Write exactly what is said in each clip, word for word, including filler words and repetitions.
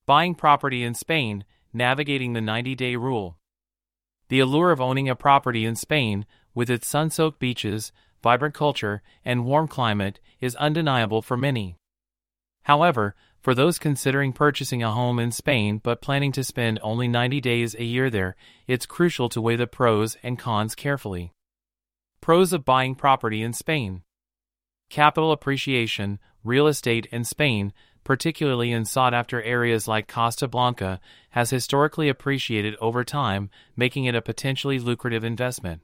Buying property in Spain, navigating the ninety-day rule. The allure of owning a property in Spain, with its sun-soaked beaches, vibrant culture, and warm climate, is undeniable for many. However, for those considering purchasing a home in Spain but planning to spend only ninety days a year there, it's crucial to weigh the pros and cons carefully. Pros of buying property in Spain. Capital appreciation. Real estate in Spain, particularly in sought-after areas like Costa Blanca, has historically appreciated over time, making it a potentially lucrative investment.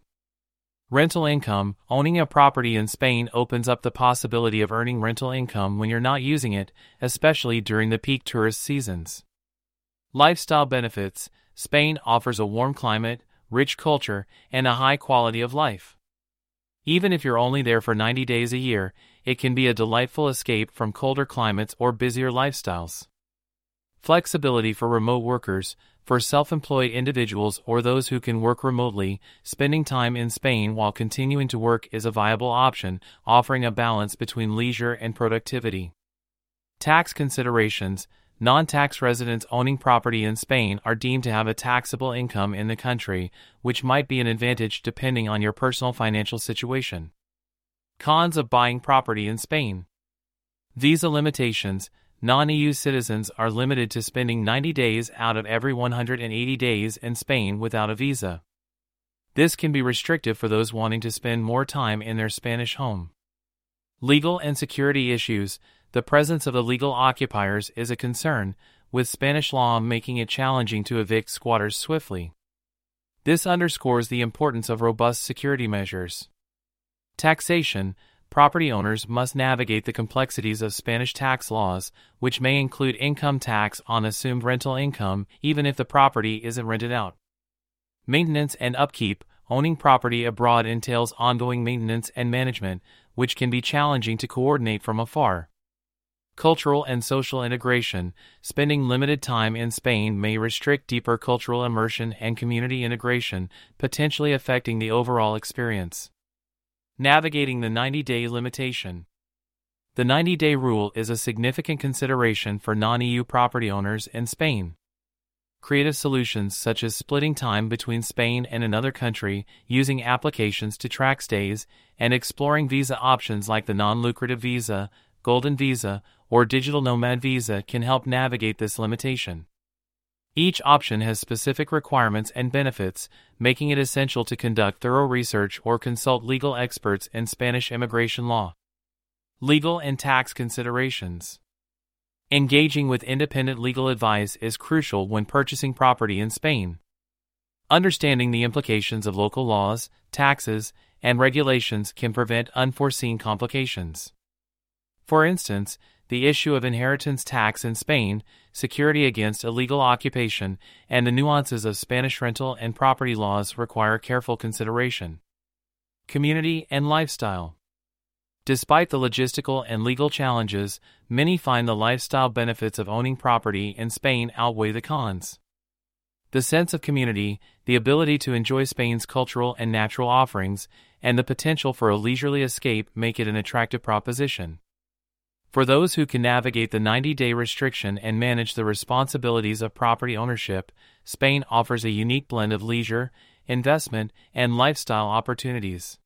Rental income. Owning a property in Spain opens up the possibility of earning rental income when you're not using it, especially during the peak tourist seasons. Lifestyle benefits. Spain offers a warm climate, rich culture, and a high quality of life. Even if you're only there for ninety days a year, it can be a delightful escape from colder climates or busier lifestyles. Flexibility for remote workers. For self-employed individuals or those who can work remotely, spending time in Spain while continuing to work is a viable option, offering a balance between leisure and productivity. Tax considerations. Non-tax residents owning property in Spain are deemed to have a taxable income in the country, which might be an advantage depending on your personal financial situation. Cons of buying property in Spain. Visa limitations. Non-E U citizens are limited to spending ninety days out of every one hundred eighty days in Spain without a visa. This can be restrictive for those wanting to spend more time in their Spanish home. Legal and security issues. The presence of illegal occupiers is a concern, with Spanish law making it challenging to evict squatters swiftly. This underscores the importance of robust security measures. Taxation. Property owners must navigate the complexities of Spanish tax laws, which may include income tax on assumed rental income even if the property isn't rented out. Maintenance and upkeep. Owning property abroad entails ongoing maintenance and management, which can be challenging to coordinate from afar. Cultural and social integration. Spending limited time in Spain may restrict deeper cultural immersion and community integration, potentially affecting the overall experience. Navigating the ninety-day limitation. The ninety-day rule is a significant consideration for non-E U property owners in Spain. Creative solutions such as splitting time between Spain and another country, using applications to track stays, and exploring visa options like the non-lucrative visa, golden visa, or digital nomad visa can help navigate this limitation. Each option has specific requirements and benefits, making it essential to conduct thorough research or consult legal experts in Spanish immigration law. Legal and tax considerations. Engaging with independent legal advice is crucial when purchasing property in Spain. Understanding the implications of local laws, taxes, and regulations can prevent unforeseen complications. For instance, the issue of inheritance tax in Spain, security against illegal occupation, and the nuances of Spanish rental and property laws require careful consideration. Community and lifestyle. Despite the logistical and legal challenges, many find the lifestyle benefits of owning property in Spain outweigh the cons. The sense of community, the ability to enjoy Spain's cultural and natural offerings, and the potential for a leisurely escape make it an attractive proposition. For those who can navigate the ninety-day restriction and manage the responsibilities of property ownership, Spain offers a unique blend of leisure, investment, and lifestyle opportunities.